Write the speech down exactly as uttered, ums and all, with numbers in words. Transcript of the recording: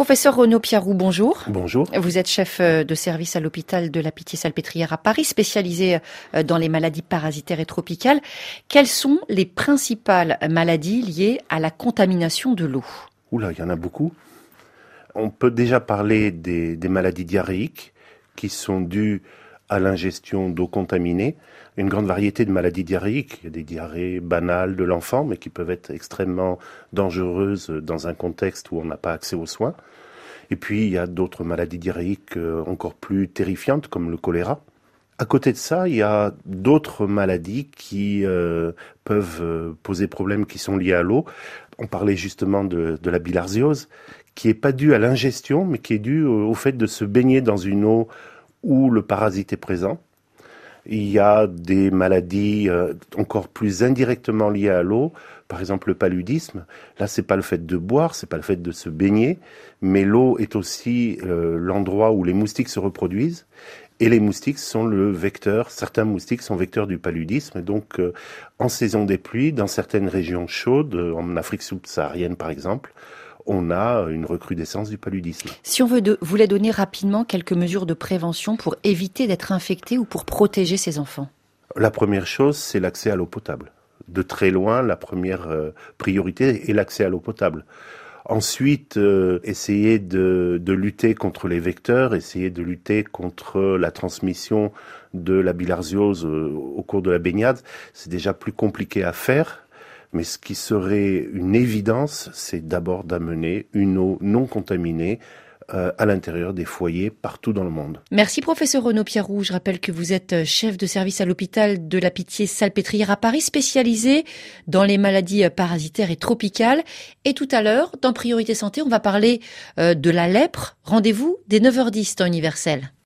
Professeur Renaud Piarou, bonjour. Bonjour. Vous êtes chef de service à l'hôpital de la Pitié-Salpêtrière à Paris, spécialisé dans les maladies parasitaires et tropicales. Quelles sont les principales maladies liées à la contamination de l'eau? Oula, il y en a beaucoup. On peut déjà parler des, des maladies diarrhéiques qui sont dues à l'ingestion d'eau contaminée. Une grande variété de maladies diarrhéiques. Il y a des diarrhées banales de l'enfant, mais qui peuvent être extrêmement dangereuses dans un contexte où on n'a pas accès aux soins. Et puis, il y a d'autres maladies diarrhéiques encore plus terrifiantes, comme le choléra. À côté de ça, il y a d'autres maladies qui euh, peuvent poser problème, qui sont liées à l'eau. On parlait justement de, de la bilharziose, qui n'est pas due à l'ingestion, mais qui est due au, au fait de se baigner dans une eau où le parasite est présent. Il y a des maladies euh, encore plus indirectement liées à l'eau, par exemple le paludisme. Là, c'est pas le fait de boire, c'est pas le fait de se baigner, mais l'eau est aussi euh, l'endroit où les moustiques se reproduisent. Et les moustiques sont le vecteur, certains moustiques sont vecteurs du paludisme. Donc, euh, en saison des pluies, dans certaines régions chaudes, en Afrique subsaharienne par exemple, on a une recrudescence du paludisme. Si on veut de, voulait donner rapidement quelques mesures de prévention pour éviter d'être infecté ou pour protéger ses enfants. La première chose, c'est l'accès à l'eau potable. De très loin, la première euh, priorité est l'accès à l'eau potable. Ensuite, euh, essayer de, de lutter contre les vecteurs, essayer de lutter contre la transmission de la bilharziose euh, au cours de la baignade, c'est déjà plus compliqué à faire. Mais ce qui serait une évidence, c'est d'abord d'amener une eau non contaminée euh, à l'intérieur des foyers partout dans le monde. Merci professeur Renaud Piarou. Je rappelle que vous êtes chef de service à l'hôpital de la Pitié-Salpêtrière à Paris, spécialisé dans les maladies parasitaires et tropicales. Et tout à l'heure, dans Priorité Santé, on va parler euh, de la lèpre. Rendez-vous dès neuf heures dix, temps universel.